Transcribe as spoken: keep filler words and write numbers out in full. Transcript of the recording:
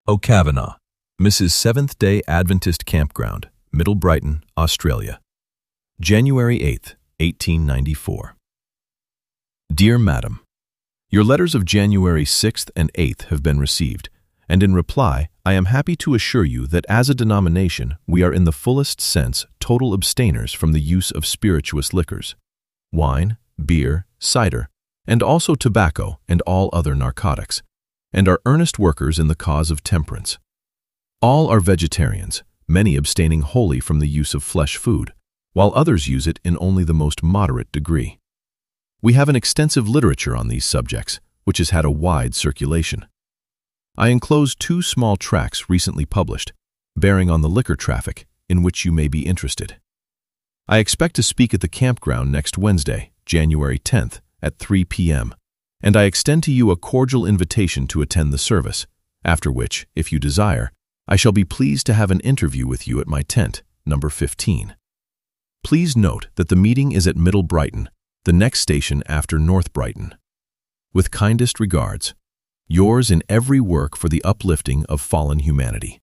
O'Kavanagh, Missus Seventh-day Adventist Campground, Middle Brighton, Australia. January eighth, eighteen ninety-four. Dear Madam, your letters of January sixth and eighth have been received, and in reply, I am happy to assure you that as a denomination, we are in the fullest sense total abstainers from the use of spirituous liquors, wine, beer, cider, and also tobacco and all other narcotics, and are earnest workers in the cause of temperance. All are vegetarians, many abstaining wholly from the use of flesh food, while others use it in only the most moderate degree. We have an extensive literature on these subjects, which has had a wide circulation. I enclose two small tracts recently published, bearing on the liquor traffic, in which you may be interested. I expect to speak at the campground next Wednesday, January tenth, at three p m, and I extend to you a cordial invitation to attend the service, after which, if you desire, I shall be pleased to have an interview with you at my tent, number fifteen. Please note that the meeting is at Middle Brighton, the next station after North Brighton. With kindest regards, yours in every work for the uplifting of fallen humanity.